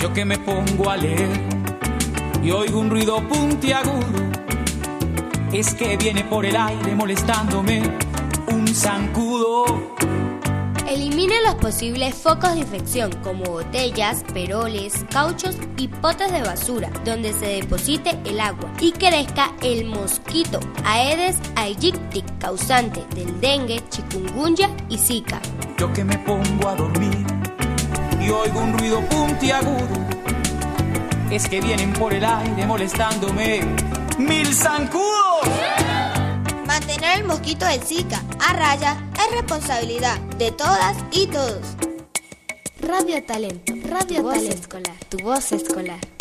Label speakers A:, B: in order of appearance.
A: Yo que me pongo a leer y oigo un ruido puntiagudo, es que viene por el aire molestándome un zancudo.
B: Elimine los posibles focos de infección como botellas, peroles, cauchos y potes de basura donde se deposite el agua y crezca el mosquito Aedes aegypti, causante del dengue, chikungunya y zika.
A: Yo que me pongo a dormir y oigo un ruido puntiagudo, es que vienen por el aire molestándome 1000 zancudos.
C: Mantener el mosquito del Zika a raya es responsabilidad de todas y todos.
B: Radio Talento, Radio Talento Escolar, tu voz escolar.